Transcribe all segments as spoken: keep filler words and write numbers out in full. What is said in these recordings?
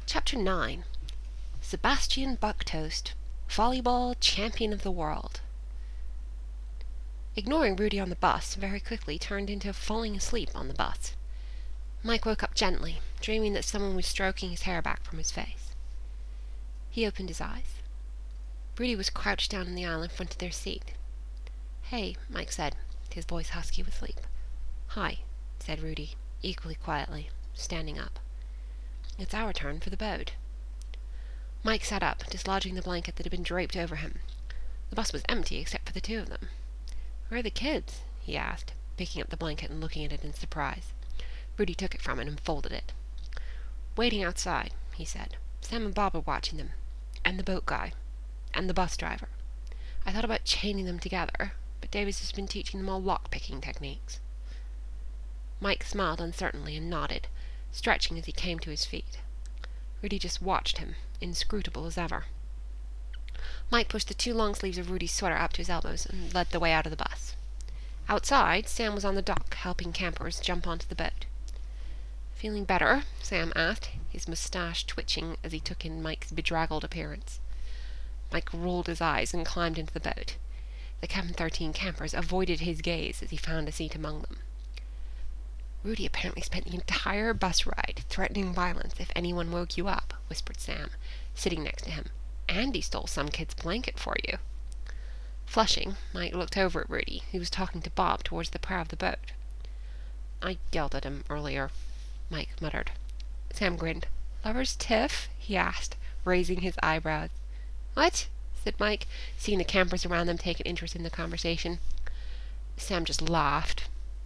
Chapter nine. Sebastian Bucktoast, Volleyball Champion of the World. Ignoring Rudy on the bus very quickly turned into falling asleep on the bus. Mike woke up gently, dreaming that someone was stroking his hair back from his face. He opened his eyes. Rudy was crouched down in the aisle in front of their seat. "Hey," Mike said, his voice husky with sleep. "Hi," said Rudy, equally quietly, standing up. "It's our turn for the boat." Mike sat up, dislodging the blanket that had been draped over him. The bus was empty except for the two of them. "Where are the kids?" he asked, picking up the blanket and looking at it in surprise. Rudy took it from him and folded it. "Waiting outside," he said. "Sam and Bob are watching them. And the boat guy. And the bus driver. I thought about chaining them together, but Davis has been teaching them all lock-picking techniques." Mike smiled uncertainly and nodded, stretching as he came to his feet. Rudy just watched him, inscrutable as ever. Mike pushed the two long sleeves of Rudy's sweater up to his elbows and led the way out of the bus. Outside, Sam was on the dock, helping campers jump onto the boat. "Feeling better?" Sam asked, his moustache twitching as he took in Mike's bedraggled appearance. Mike rolled his eyes and climbed into the boat. The Cabin thirteen campers avoided his gaze as he found a seat among them. "Rudy apparently spent the entire bus ride threatening violence if anyone woke you up," whispered Sam, sitting next to him. "And he stole some kid's blanket for you." Flushing, Mike looked over at Rudy, who was talking to Bob towards the prow of the boat. "I yelled at him earlier," Mike muttered. Sam grinned. "Lover's tiff?" he asked, raising his eyebrows. "What?" said Mike, seeing the campers around them take an interest in the conversation. Sam just laughed.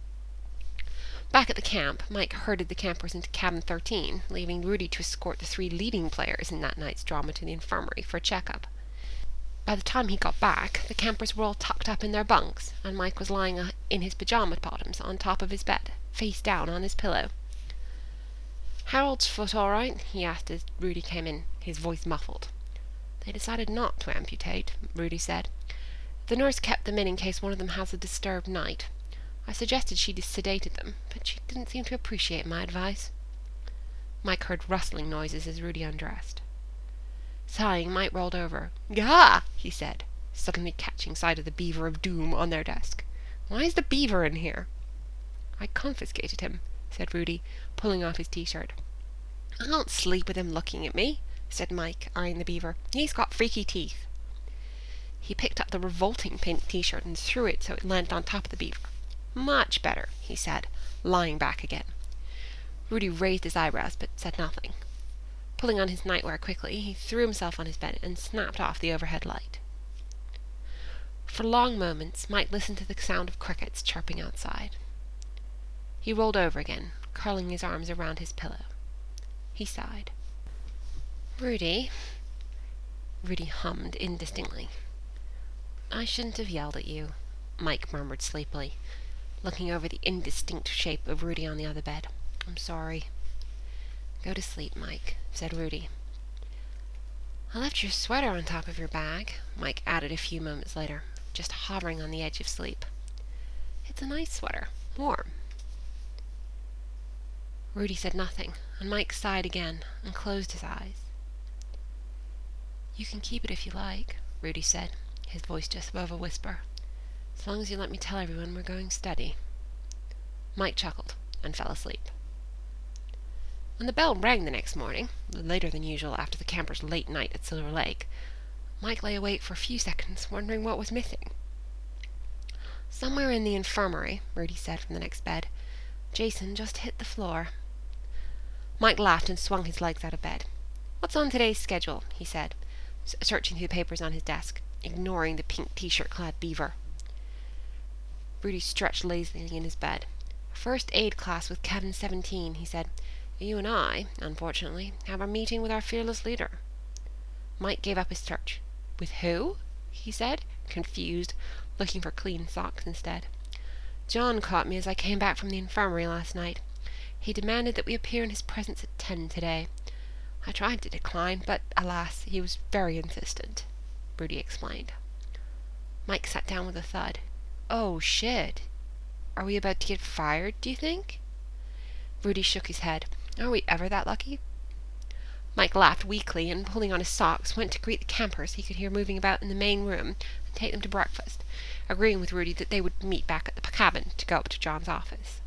Back at the camp, Mike herded the campers into Cabin thirteen, leaving Rudy to escort the three leading players in that night's drama to the infirmary for a checkup. By the time he got back, the campers were all tucked up in their bunks, and Mike was lying uh, in his pajama bottoms on top of his bed, face down on his pillow. "Harold's foot all right?" he asked as Rudy came in, his voice muffled. "They decided not to amputate," Rudy said. "The nurse kept them in in case one of them has a disturbed night. I suggested she sedated them, but she didn't seem to appreciate my advice." Mike heard rustling noises as Rudy undressed. Sighing, Mike rolled over. "Gah!" he said, suddenly catching sight of the beaver of doom on their desk. "Why is the beaver in here?" "I confiscated him," said Rudy, pulling off his t-shirt. "I can't sleep with him looking at me," said Mike, eyeing the beaver. "He's got freaky teeth." He picked up the revolting pink t-shirt and threw it so it landed on top of the beaver. "Much better," he said, lying back again. Rudy raised his eyebrows, but said nothing. Pulling on his nightwear quickly, he threw himself on his bed and snapped off the overhead light. For long moments, Mike listened to the sound of crickets chirping outside. He rolled over again, curling his arms around his pillow. He sighed. "Rudy," Rudy hummed indistinctly. "I shouldn't have yelled at you," Mike murmured sleepily, looking over the indistinct shape of Rudy on the other bed. "I'm sorry." "Go to sleep, Mike," said Rudy. "I left your sweater on top of your bag," Mike added a few moments later, just hovering on the edge of sleep. "It's a nice sweater, warm." Rudy said nothing, and Mike sighed again and closed his eyes. "You can keep it if you like," Rudy said, his voice just above a whisper. "As long as you let me tell everyone we're going steady." Mike chuckled and fell asleep. When the bell rang the next morning, later than usual after the campers' late night at Silver Lake, Mike lay awake for a few seconds, wondering what was missing. "Somewhere in the infirmary," Rudy said from the next bed. "Jason just hit the floor." Mike laughed and swung his legs out of bed. "What's on today's schedule?" he said, searching through the papers on his desk, ignoring the pink t-shirt-clad beaver. Rudy stretched lazily in his bed. "First aid class with Cabin seventeen," he said. "You and I, unfortunately, have a meeting with our fearless leader." Mike gave up his search. "With who?" he said, confused, looking for clean socks instead. "John caught me as I came back from the infirmary last night. He demanded that we appear in his presence at ten today. I tried to decline, but, alas, he was very insistent," Rudy explained. Mike sat down with a thud. "Oh, shit. Are we about to get fired, do you think?" Rudy shook his head. "Are we ever that lucky?" Mike laughed weakly and, pulling on his socks, went to greet the campers he could hear moving about in the main room and take them to breakfast, agreeing with Rudy that they would meet back at the cabin to go up to John's office.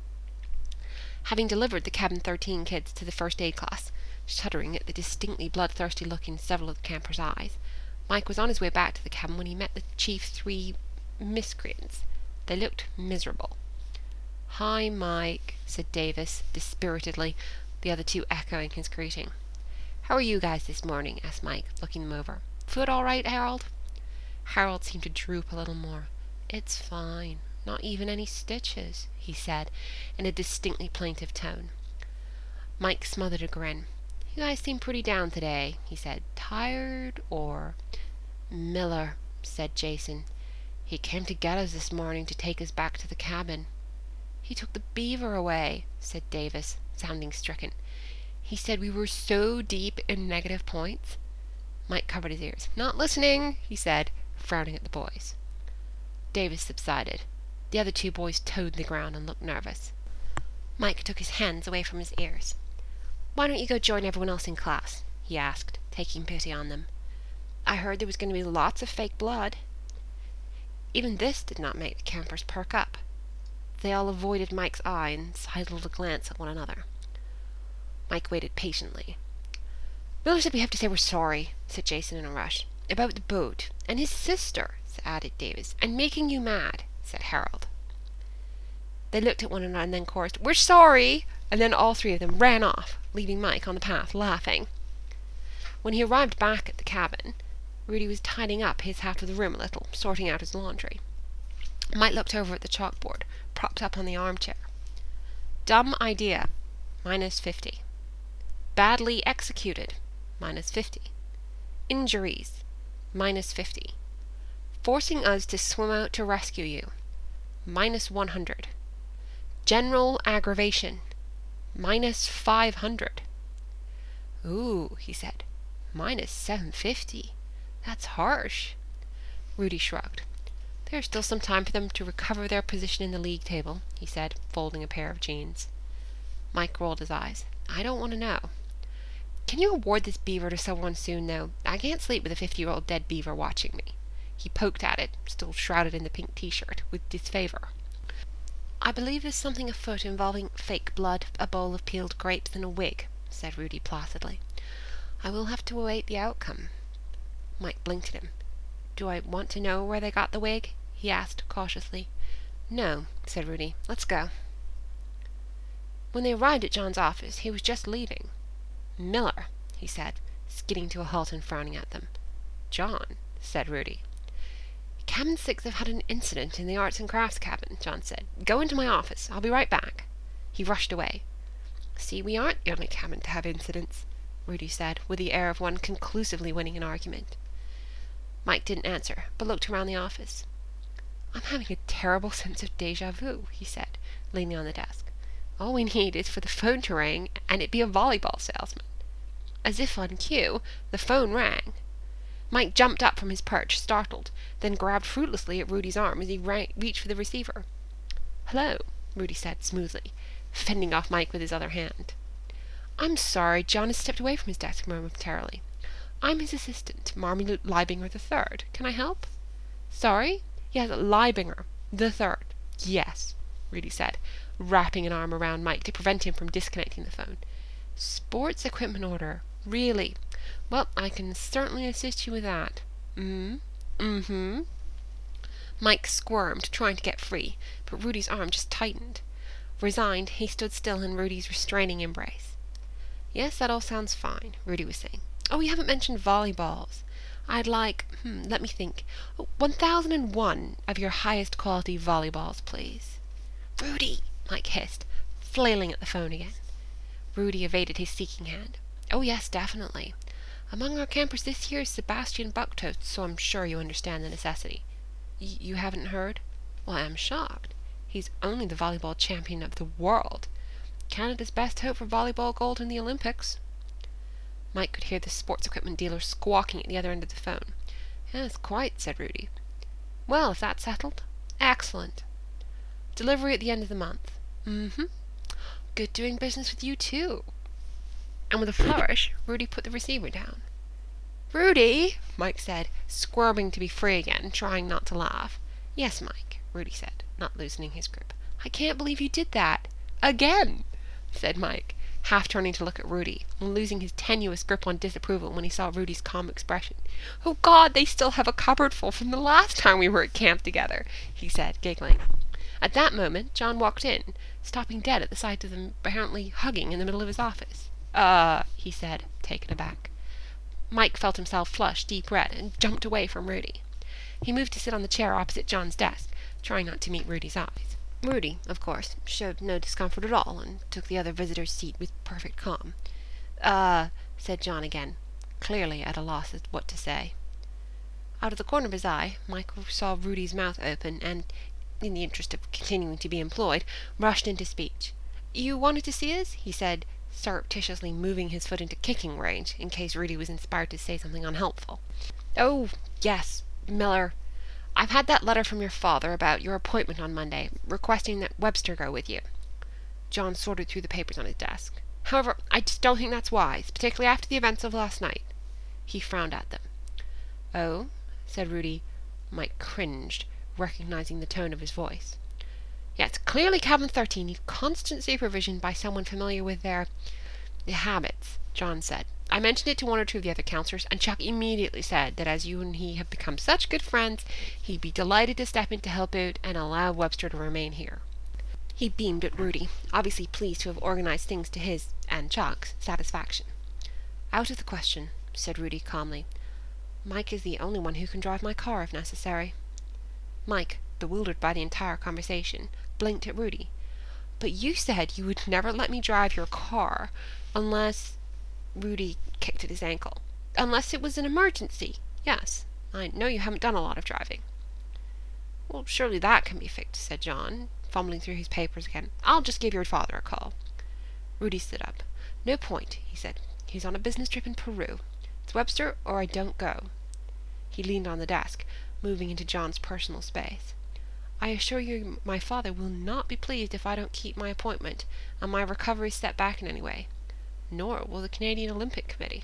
Having delivered the Cabin thirteen kids to the first aid class, shuddering at the distinctly bloodthirsty look in several of the campers' eyes, Mike was on his way back to the cabin when he met the chief's three miscreants. They looked miserable. "Hi, Mike," said Davis, dispiritedly, the other two echoing his greeting. "How are you guys this morning?" asked Mike, looking them over. "Foot all right, Harold?" Harold seemed to droop a little more. "It's fine. Not even any stitches," he said, in a distinctly plaintive tone. Mike smothered a grin. "You guys seem pretty down today," he said. "Tired, or—" "Miller," said Jason. "He came to get us this morning to take us back to the cabin." "He took the beaver away," said Davis, sounding stricken. "He said we were so deep in negative points." Mike covered his ears. "Not listening," he said, frowning at the boys. Davis subsided. The other two boys toed the ground and looked nervous. Mike took his hands away from his ears. "Why don't you go join everyone else in class?" he asked, taking pity on them. "I heard there was going to be lots of fake blood." Even this did not make the campers perk up. They all avoided Mike's eye and sidled a glance at one another. Mike waited patiently. "Miller said we have to say we're sorry," said Jason in a rush. "About the boat. And his sister," added Davis. "And making you mad," said Harold. They looked at one another and then chorused, "We're sorry!" And then all three of them ran off, leaving Mike on the path, laughing. When he arrived back at the cabin, Rudy was tidying up his half of the room a little, sorting out his laundry. Mike looked over at the chalkboard, propped up on the armchair. "Dumb idea, minus fifty. Badly executed, minus fifty. Injuries, minus fifty. Forcing us to swim out to rescue you, minus one hundred. General aggravation, minus five hundred. "Ooh," he said, "minus seven fifty. That's harsh." Rudy shrugged. "There's still some time for them to recover their position in the league table," he said, folding a pair of jeans. Mike rolled his eyes. "I don't want to know. Can you award this beaver to someone soon, though? I can't sleep with a fifty-year-old dead beaver watching me." He poked at it, still shrouded in the pink t-shirt, with disfavor. "I believe there's something afoot involving fake blood, a bowl of peeled grapes, and a wig," said Rudy placidly. "I will have to await the outcome." Mike blinked at him. "Do I want to know where they got the wig?" he asked cautiously. "No," said Rudy. "Let's go." When they arrived at John's office, he was just leaving. "Miller," he said, skidding to a halt and frowning at them. "John," said Rudy. "Cabin six have had an incident in the arts and crafts cabin," John said. "Go into my office. I'll be right back." He rushed away. "See, we aren't the only cabin to have incidents," Rudy said, with the air of one conclusively winning an argument. Mike didn't answer, but looked around the office. "I'm having a terrible sense of déjà vu," he said, leaning on the desk. "All we need is for the phone to ring, and it be a volleyball salesman." As if on cue, the phone rang. Mike jumped up from his perch, startled, then grabbed fruitlessly at Rudy's arm as he ra- reached for the receiver. "Hello," Rudy said smoothly, fending off Mike with his other hand. "I'm sorry, John has stepped away from his desk momentarily. I'm his assistant, Marmy Leibinger the Third. Can I help?" "Sorry? Yes, Leibinger the Third. Yes," Rudy said, wrapping an arm around Mike to prevent him from disconnecting the phone. "Sports equipment order. Really? Well, I can certainly assist you with that." Mm-hmm. Mm-hmm. Mike squirmed, trying to get free, but Rudy's arm just tightened. Resigned, he stood still in Rudy's restraining embrace. "Yes, that all sounds fine," Rudy was saying. "Oh, you haven't mentioned volleyballs. I'd like, hmm, let me think, oh, one thousand and one of your highest quality volleyballs, please." "Rudy!" Mike hissed, flailing at the phone again. Rudy evaded his seeking hand. "Oh, yes, definitely. Among our campers this year is Sebastian Bucktoast, so I'm sure you understand the necessity." Y- you haven't heard? Well, I am shocked. He's only the volleyball champion of the world. Canada's best hope for volleyball gold in the Olympics. Mike could hear the sports equipment dealer squawking at the other end of the phone. "Yes, quite," said Rudy. "Well, if that's settled, excellent. Delivery at the end of the month." "Mm-hmm. Good doing business with you, too." and with a flourish, Rudy put the receiver down. "Rudy," Mike said, squirming to be free again, trying not to laugh. "Yes, Mike," Rudy said, not loosening his grip. "I can't believe you did that. Again," said Mike, half turning to look at Rudy, and losing his tenuous grip on disapproval when he saw Rudy's calm expression. "Oh, God, they still have a cupboard full from the last time we were at camp together," he said, giggling. At that moment, John walked in, stopping dead at the sight of them apparently hugging in the middle of his office. Uh, he said, taken aback. Mike felt himself flush deep red and jumped away from Rudy. He moved to sit on the chair opposite John's desk, trying not to meet Rudy's eyes. Rudy, of course, showed no discomfort at all and took the other visitor's seat with perfect calm. Uh, said John again, clearly at a loss as what to say. Out of the corner of his eye, Mike saw Rudy's mouth open and, in the interest of continuing to be employed, rushed into speech. "You wanted to see us?" he said, surreptitiously moving his foot into kicking range in case Rudy was inspired to say something unhelpful. "Oh, yes, Miller. I've had that letter from your father about your appointment on Monday, requesting that Webster go with you." John sorted through the papers on his desk. "However, I just don't think that's wise, particularly after the events of last night." He frowned at them. "Oh?" said Rudy. Mike cringed, recognizing the tone of his voice. "Yes, clearly Cabin thirteen needs constant supervision by someone familiar with their habits," John said. "I mentioned it to one or two of the other counselors, and Chuck immediately said that as you and he have become such good friends, he'd be delighted to step in to help out and allow Webster to remain here." He beamed at Rudy, obviously pleased to have organized things to his, and Chuck's, satisfaction. "Out of the question," said Rudy calmly. "Mike is the only one who can drive my car if necessary." Mike, bewildered by the entire conversation, blinked at Rudy. "But you said you would never let me drive your car unless—" Rudy kicked at his ankle. "Unless it was an emergency. Yes, I know you haven't done a lot of driving." "Well, surely that can be fixed," said John, fumbling through his papers again. "I'll just give your father a call." Rudy stood up. "No point," he said. "He's on a business trip in Peru. It's Webster or I don't go." He leaned on the desk, moving into John's personal space. "I assure you my father will not be pleased if I don't keep my appointment, and my recovery set back in any way. Nor will the Canadian Olympic Committee."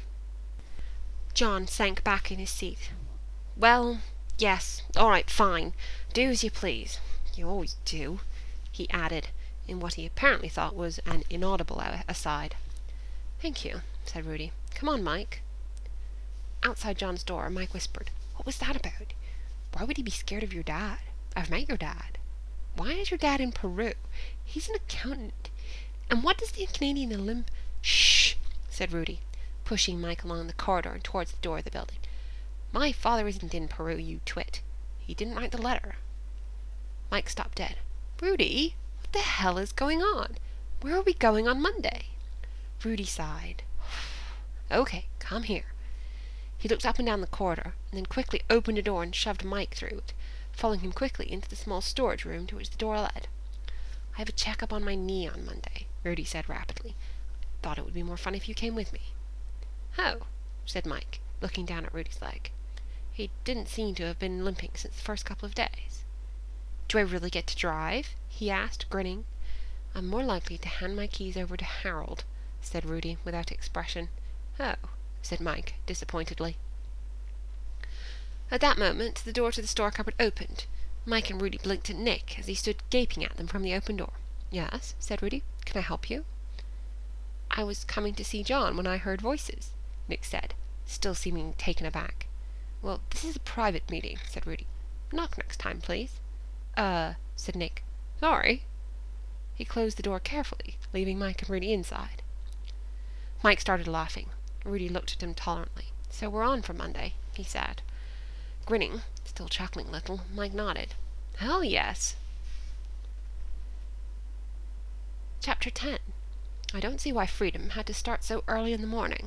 John sank back in his seat. "Well, yes, all right, fine. Do as you please. You always do," he added, in what he apparently thought was an inaudible aside. "Thank you," said Rudy. "Come on, Mike." Outside John's door, Mike whispered, "What was that about? Why would he be scared of your dad? I've met your dad. Why is your dad in Peru? He's an accountant. And what does the Canadian Olymp—" "Shh," said Rudy, pushing Mike along the corridor and towards the door of the building. "My father isn't in Peru, you twit. He didn't write the letter." Mike stopped dead. "Rudy, what the hell is going on? Where are we going on Monday?" Rudy sighed. "Okay, come here." He looked up and down the corridor, and then quickly opened a door and shoved Mike through it, following him quickly into the small storage room to which the door led. "I have a check-up on my knee on Monday," Rudy said rapidly. "Thought it would be more fun if you came with me." "Oh," said Mike, looking down at Rudy's leg. He didn't seem to have been limping since the first couple of days. "Do I really get to drive?" he asked, grinning. "I'm more likely to hand my keys over to Harold," said Rudy, without expression. "Oh," said Mike, disappointedly. At that moment, the door to the store cupboard opened. Mike and Rudy blinked at Nick as he stood gaping at them from the open door. "Yes," said Rudy. "Can I help you?" "I was coming to see John when I heard voices," Nick said, still seeming taken aback. "Well, this is a private meeting," said Rudy. "Knock next time, please." Uh, said Nick. "Sorry." He closed the door carefully, leaving Mike and Rudy inside. Mike started laughing. Rudy looked at him tolerantly. "So we're on for Monday," he said. Grinning, still chuckling a little, Mike nodded. "Hell yes." Chapter ten. I don't see why freedom had to start so early in the morning.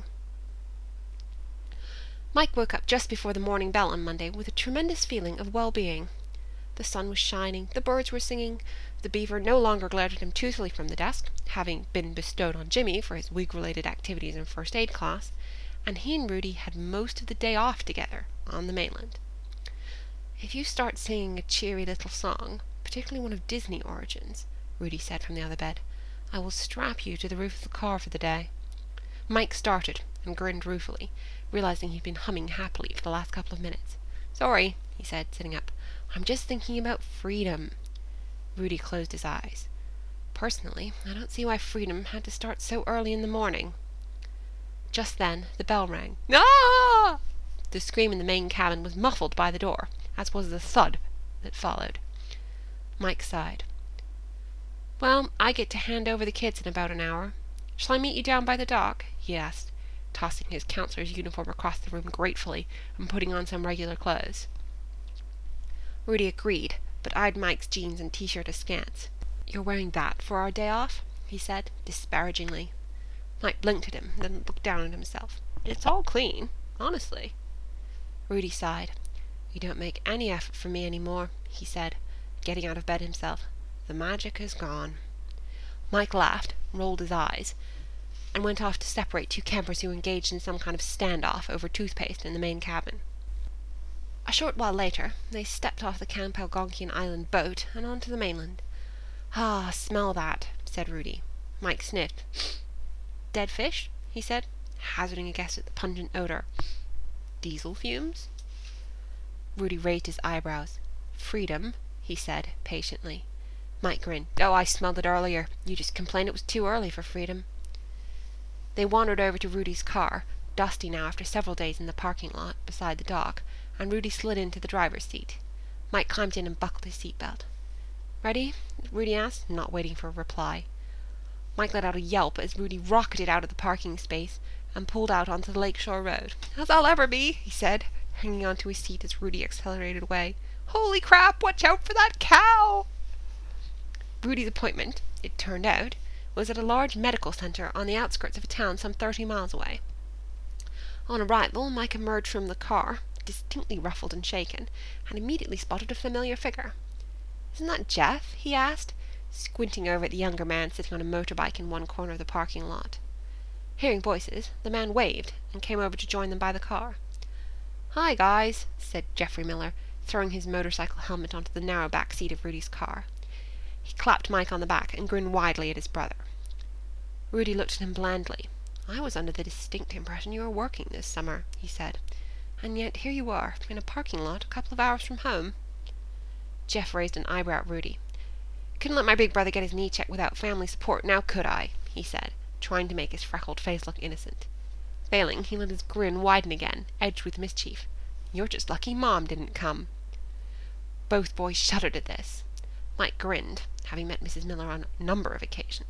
Mike woke up just before the morning bell on Monday with a tremendous feeling of well-being. The sun was shining, the birds were singing, the beaver no longer glared at him toothily from the desk, having been bestowed on Jimmy for his week-related activities in first aid class, and he and Rudy had most of the day off together on the mainland. "If you start singing a cheery little song, particularly one of Disney origins," Rudy said from the other bed, "I will strap you to the roof of the car for the day." Mike started and grinned ruefully, realizing he'd been humming happily for the last couple of minutes. "Sorry," he said, sitting up. "I'm just thinking about freedom." Rudy closed his eyes. "Personally, I don't see why freedom had to start so early in the morning." Just then the bell rang. "Ah!" The scream in the main cabin was muffled by the door, as was the thud that followed. Mike sighed. "Well, I get to hand over the kids in about an hour. Shall I meet you down by the dock?" he asked, tossing his counselor's uniform across the room gratefully and putting on some regular clothes. Rudy agreed, but eyed Mike's jeans and t-shirt askance. "You're wearing that for our day off?" he said, disparagingly. Mike blinked at him, then looked down at himself. "It's all clean, honestly." Rudy sighed. "You don't make any effort for me any more," he said, getting out of bed himself. "The magic is gone." Mike laughed, rolled his eyes, and went off to separate two campers who were engaged in some kind of standoff over toothpaste in the main cabin. A short while later, they stepped off the Camp Algonquian Island boat and onto the mainland. "Ah, smell that," said Rudy. Mike sniffed. "Dead fish?" he said, hazarding a guess at the pungent odor. "Diesel fumes?" Rudy raised his eyebrows. "Freedom," he said, patiently. Mike grinned. "Oh, I smelled it earlier. You just complained it was too early for freedom." They wandered over to Rudy's car, dusty now after several days in the parking lot beside the dock, and Rudy slid into the driver's seat. Mike climbed in and buckled his seatbelt. "Ready?" Rudy asked, not waiting for a reply. Mike let out a yelp as Rudy rocketed out of the parking space and pulled out onto the lakeshore road. "As I'll ever be," he said, hanging onto his seat as Rudy accelerated away. "Holy crap, watch out for that cow!" Rudy's appointment, it turned out, was at a large medical center on the outskirts of a town some thirty miles away. On arrival, Mike emerged from the car, distinctly ruffled and shaken, and immediately spotted a familiar figure. "Isn't that Jeff?" he asked, squinting over at the younger man sitting on a motorbike in one corner of the parking lot. Hearing voices, the man waved and came over to join them by the car. "Hi, guys," said Geoffrey Miller, throwing his motorcycle helmet onto the narrow back seat of Rudy's car. He clapped Mike on the back and grinned widely at his brother. Rudy looked at him blandly. "I was under the distinct impression you were working this summer," he said. "And yet here you are, in a parking lot a couple of hours from home." Jeff raised an eyebrow at Rudy. "Couldn't let my big brother get his knee checked without family support, now could I?" he said, trying to make his freckled face look innocent. Failing, he let his grin widen again, edged with mischief. "You're just lucky Mom didn't come." Both boys shuddered at this. Mike grinned, having met Missus Miller on a number of occasions.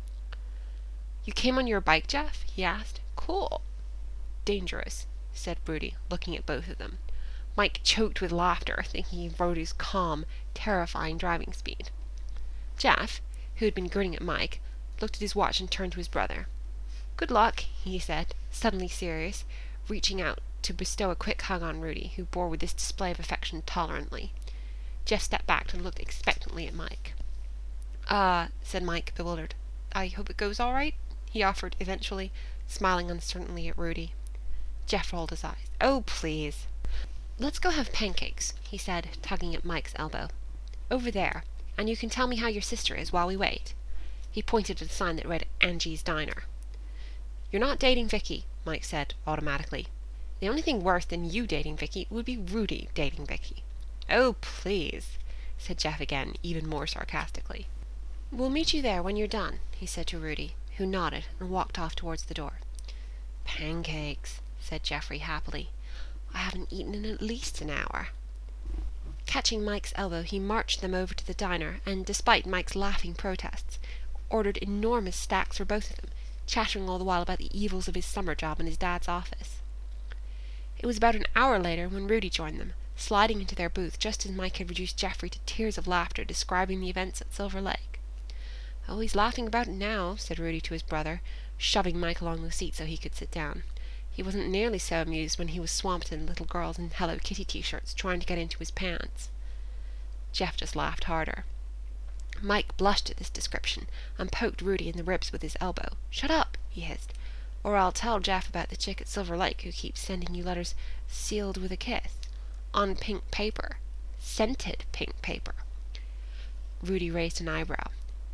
"You came on your bike, Jeff?" he asked. "Cool." "Dangerous," said Rudy, looking at both of them. Mike choked with laughter, thinking of Rudy's calm, terrifying driving speed. Jeff, who had been grinning at Mike, looked at his watch and turned to his brother. "Good luck," he said, suddenly serious, reaching out to bestow a quick hug on Rudy, who bore with this display of affection tolerantly. Jeff stepped back and looked expectantly at Mike. Uh, said Mike, bewildered. "I hope it goes all right," he offered eventually, smiling uncertainly at Rudy. Jeff rolled his eyes. "Oh, please." "Let's go have pancakes," he said, tugging at Mike's elbow. "Over there, and you can tell me how your sister is while we wait." He pointed at a sign that read Angie's Diner. "You're not dating Vicky," Mike said, automatically. "The only thing worse than you dating Vicky would be Rudy dating Vicky." "Oh, please," said Jeff again, even more sarcastically. "We'll meet you there when you're done," he said to Rudy, who nodded and walked off towards the door. "Pancakes," said Geoffrey happily. "I haven't eaten in at least an hour." Catching Mike's elbow, he marched them over to the diner, and, despite Mike's laughing protests, ordered enormous stacks for both of them, chattering all the while about the evils of his summer job in his dad's office. It was about an hour later when Rudy joined them, sliding into their booth just as Mike had reduced Geoffrey to tears of laughter describing the events at Silver Lake. "Oh, he's laughing about it now," said Rudy to his brother, shoving Mike along the seat so he could sit down. He wasn't nearly so amused when he was swamped in little girls in Hello Kitty t-shirts trying to get into his pants. Jeff just laughed harder. Mike blushed at this description and poked Rudy in the ribs with his elbow. "Shut up," he hissed, "or I'll tell Jeff about the chick at Silver Lake who keeps sending you letters sealed with a kiss. On pink paper. Scented pink paper." Rudy raised an eyebrow.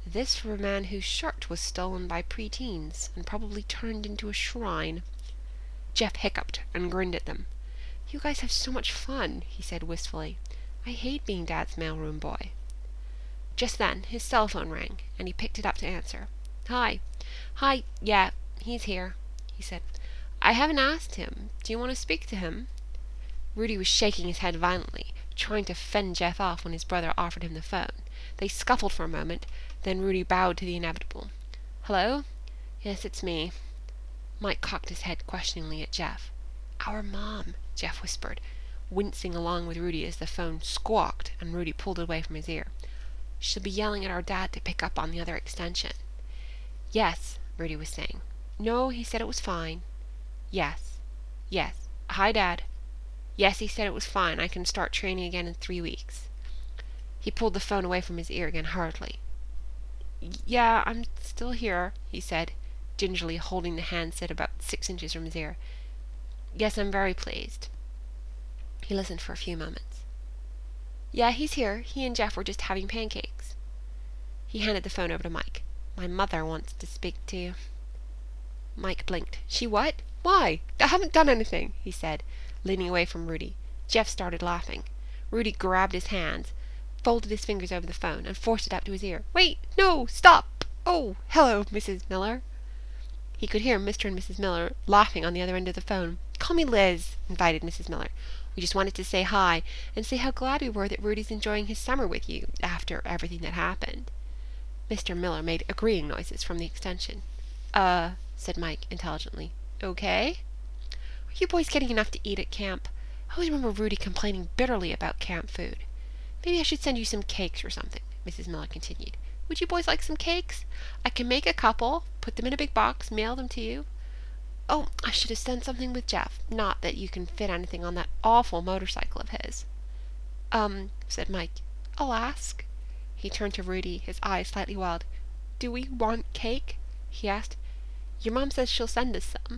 This for a man whose shirt was stolen by preteens and probably turned into a shrine. Jeff hiccuped and grinned at them. "You guys have so much fun," he said wistfully. "I hate being Dad's mailroom boy." Just then his cell phone rang, and he picked it up to answer. "Hi. Hi, yeah, he's here," he said. "I haven't asked him. Do you want to speak to him?" Rudy was shaking his head violently, trying to fend Jeff off when his brother offered him the phone. They scuffled for a moment, then Rudy bowed to the inevitable. "Hello? Yes, it's me." Mike cocked his head questioningly at Jeff. "Our mom," Jeff whispered, wincing along with Rudy as the phone squawked and Rudy pulled it away from his ear. "She'll be yelling at our dad to pick up on the other extension." "Yes," Rudy was saying. "No, he said it was fine." "Yes. Yes. Hi, Dad." "Yes, he said it was fine. I can start training again in three weeks." He pulled the phone away from his ear again hurriedly. "Yeah, I'm still here," he said, gingerly holding the handset about six inches from his ear. "Yes, I'm very pleased." He listened for a few moments. "Yeah, he's here. He and Jeff were just having pancakes." He handed the phone over to Mike. "My mother wants to speak to you." Mike blinked. "She what? Why? I haven't done anything," he said, leaning away from Rudy. Jeff started laughing. Rudy grabbed his hands, folded his fingers over the phone, and forced it up to his ear. "Wait! No! Stop! Oh, hello, Missus Miller." He could hear Mister and Missus Miller laughing on the other end of the phone. "Call me Liz," invited Missus Miller. "We just wanted to say hi and say how glad we were that Rudy's enjoying his summer with you after everything that happened." Mister Miller made agreeing noises from the extension. Uh, said Mike intelligently. "Okay? Are you boys getting enough to eat at camp? I always remember Rudy complaining bitterly about camp food. Maybe I should send you some cakes or something," Missus Miller continued. "Would you boys like some cakes? I can make a couple, put them in a big box, mail them to you. Oh, I should have sent something with Jeff. Not that you can fit anything on that awful motorcycle of his." Um, said Mike. "I'll ask." He turned to Rudy, his eyes slightly wild. "Do we want cake?" he asked. "Your mom says she'll send us some."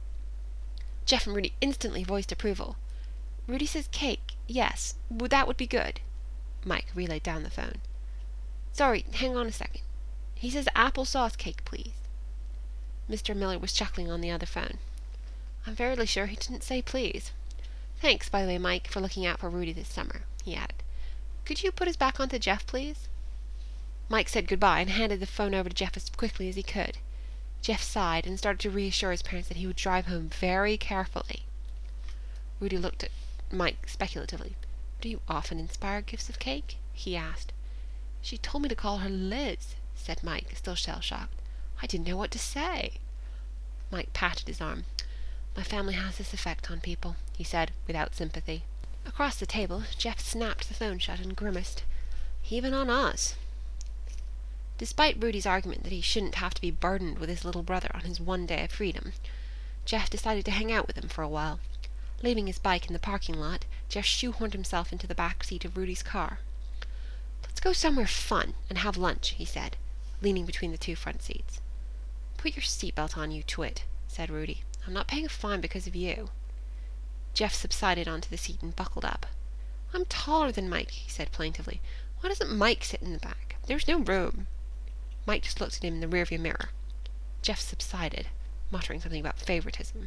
Jeff and Rudy instantly voiced approval. "Rudy says cake. Yes, that would be good." Mike relayed down the phone. "Sorry, hang on a second. He says applesauce cake, please." Mister Miller was chuckling on the other phone. "I'm fairly sure he didn't say please. Thanks, by the way, Mike, for looking out for Rudy this summer," he added. "Could you put us back onto Jeff, please?" Mike said goodbye and handed the phone over to Jeff as quickly as he could. Jeff sighed and started to reassure his parents that he would drive home very carefully. Rudy looked at Mike speculatively. "Do you often inspire gifts of cake?" he asked. "She told me to call her Liz," said Mike, still shell-shocked. "I didn't know what to say." Mike patted his arm. "My family has this effect on people," he said, without sympathy. Across the table, Jeff snapped the phone shut and grimaced. "Even on us." Despite Rudy's argument that he shouldn't have to be burdened with his little brother on his one day of freedom, Jeff decided to hang out with him for a while. Leaving his bike in the parking lot, Jeff shoehorned himself into the back seat of Rudy's car. "Let's go somewhere fun and have lunch," he said, leaning between the two front seats. "Put your seatbelt on, you twit," said Rudy. "I'm not paying a fine because of you." Jeff subsided onto the seat and buckled up. "I'm taller than Mike," he said plaintively. "Why doesn't Mike sit in the back? There's no room." Mike just looked at him in the rearview mirror. Jeff subsided, muttering something about favoritism.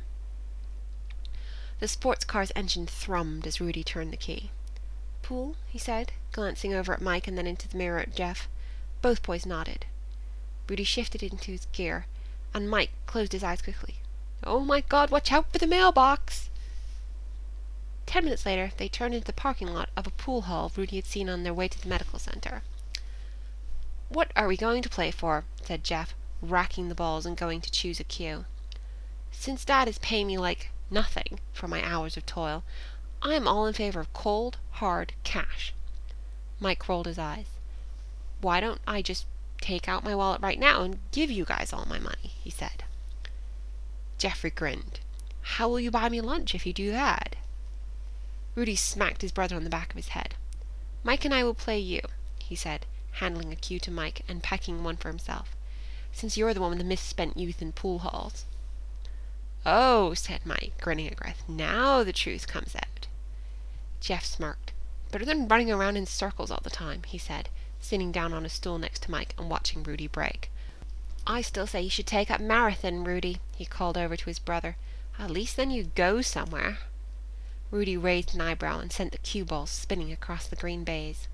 The sports car's engine thrummed as Rudy turned the key. "Pool?" he said, glancing over at Mike and then into the mirror at Jeff. Both boys nodded. Rudy shifted into his gear, and Mike closed his eyes quickly. "Oh my God, watch out for the mailbox!" Ten minutes later, they turned into the parking lot of a pool hall Rudy had seen on their way to the medical center. "What are we going to play for?" said Jeff, racking the balls and going to choose a cue. "Since Dad is paying me like nothing for my hours of toil, I am all in favor of cold, hard cash." Mike rolled his eyes. "Why don't I just take out my wallet right now and give you guys all my money?" he said. Jeffrey grinned. "How will you buy me lunch if you do that?" Rudy smacked his brother on the back of his head. "Mike and I will play you," he said, handling a cue to Mike and packing one for himself, "since you're the one with the misspent youth in pool halls." "Oh," said Mike, grinning at Greth, "now the truth comes out." Jeff smirked. "Better than running around in circles all the time," he said, sitting down on a stool next to Mike and watching Rudy brake. "I still say you should take up marathon, Rudy," he called over to his brother. "At least then you go somewhere." Rudy raised an eyebrow and sent the cue ball spinning across the green baize.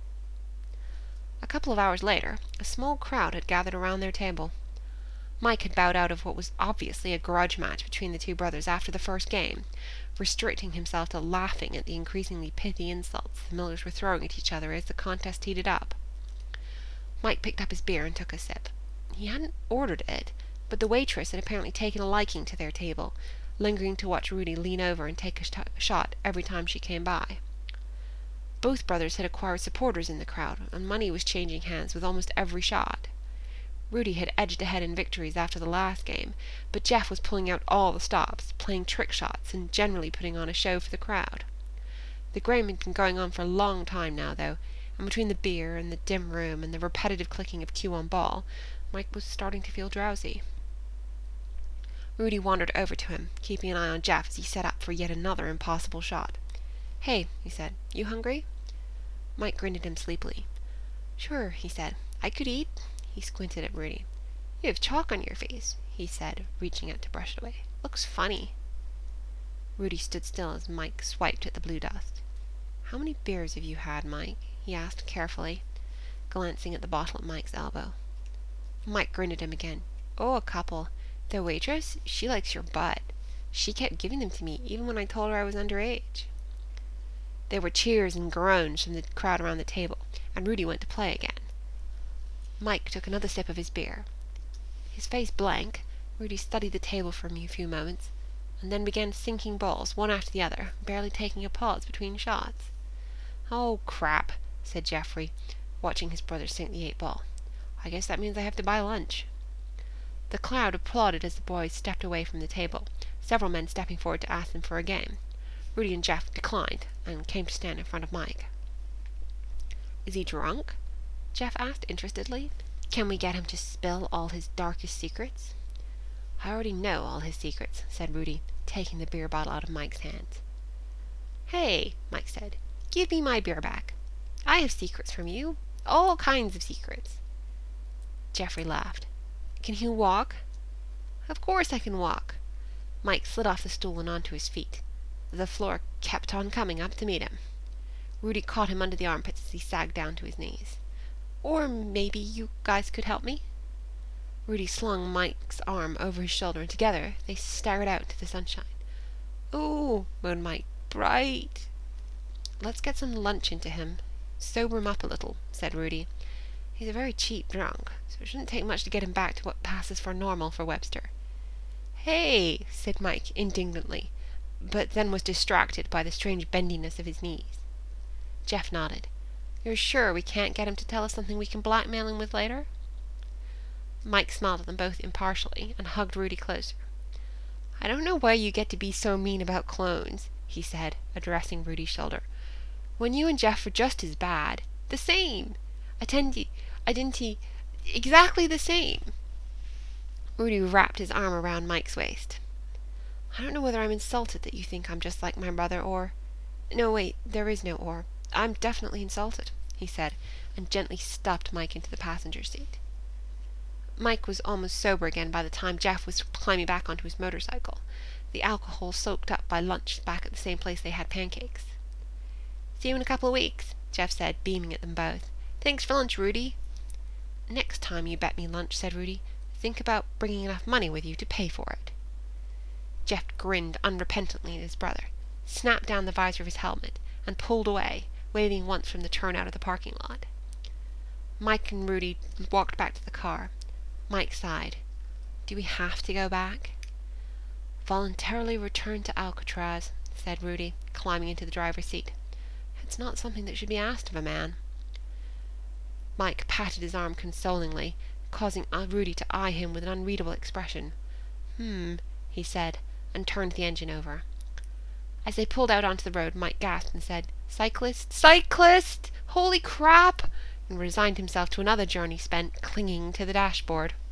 A couple of hours later, a small crowd had gathered around their table. Mike had bowed out of what was obviously a grudge match between the two brothers after the first game, restricting himself to laughing at the increasingly pithy insults the Millers were throwing at each other as the contest heated up. Mike picked up his beer and took a sip. He hadn't ordered it, but the waitress had apparently taken a liking to their table, lingering to watch Rudy lean over and take a sh- shot every time she came by. Both brothers had acquired supporters in the crowd, and money was changing hands with almost every shot. Rudy had edged ahead in victories after the last game, but Jeff was pulling out all the stops, playing trick shots, and generally putting on a show for the crowd. The game had been going on for a long time now, though, and between the beer and the dim room and the repetitive clicking of cue on ball, Mike was starting to feel drowsy. Rudy wandered over to him, keeping an eye on Jeff as he set up for yet another impossible shot. "Hey," he said, "you hungry?" Mike grinned at him sleepily. "Sure," he said. "I could eat." He squinted at Rudy. "You have chalk on your face," he said, reaching out to brush it away. "Looks funny." Rudy stood still as Mike swiped at the blue dust. "How many beers have you had, Mike?" he asked carefully, glancing at the bottle at Mike's elbow. Mike grinned at him again. "Oh, a couple. The waitress, she likes your butt. She kept giving them to me, even when I told her I was underage." There were cheers and groans from the crowd around the table, and Rudy went to play again. Mike took another sip of his beer. His face blank, Rudy studied the table for a few moments, and then began sinking balls, one after the other, barely taking a pause between shots. "Oh, crap," said Geoffrey, watching his brother sink the eight ball. "I guess that means I have to buy lunch." The crowd applauded as the boys stepped away from the table, several men stepping forward to ask them for a game. Rudy and Jeff declined, and came to stand in front of Mike. "Is he drunk?" Jeff asked interestedly. "Can we get him to spill all his darkest secrets?" "I already know all his secrets," said Rudy, taking the beer bottle out of Mike's hands. "Hey," Mike said, "give me my beer back. I have secrets from you. All kinds of secrets." Geoffrey laughed. "Can you walk?" "Of course I can walk." Mike slid off the stool and onto his feet. The floor kept on coming up to meet him. Rudy caught him under the armpits as he sagged down to his knees. "Or maybe you guys could help me?" Rudy slung Mike's arm over his shoulder, and together they stared out into the sunshine. "Ooh," moaned Mike, "bright." "Let's get some lunch into him. Sober him up a little," said Rudy. "He's a very cheap drunk, so it shouldn't take much to get him back to what passes for normal for Webster." "Hey," said Mike indignantly, but then was distracted by the strange bendiness of his knees. Jeff nodded. "You're sure we can't get him to tell us something we can blackmail him with later?" Mike smiled at them both impartially and hugged Rudy closer. "I don't know why you get to be so mean about clones," he said, addressing Rudy's shoulder, "when you and Jeff were just as bad. The same. Attendi, identity, exactly the same." Rudy wrapped his arm around Mike's waist. "I don't know whether I'm insulted that you think I'm just like my brother, or... No, wait, there is no or. I'm definitely insulted," he said, and gently stuffed Mike into the passenger seat. Mike was almost sober again by the time Jeff was climbing back onto his motorcycle, the alcohol soaked up by lunch back at the same place they had pancakes. "See you in a couple of weeks," Jeff said, beaming at them both. "Thanks for lunch, Rudy." "Next time you bet me lunch," said Rudy, "think about bringing enough money with you to pay for it." Jeff grinned unrepentantly at his brother, snapped down the visor of his helmet, and pulled away, waving once from the turnout of the parking lot. Mike and Rudy walked back to the car. Mike sighed. "Do we have to go back?" "Voluntarily return to Alcatraz," said Rudy, climbing into the driver's seat. "It's not something that should be asked of a man." Mike patted his arm consolingly, causing Rudy to eye him with an unreadable expression. "Hmm," he said, and turned the engine over. As they pulled out onto the road, Mike gasped and said, "Cyclist! Cyclist! Holy crap!" and resigned himself to another journey spent clinging to the dashboard.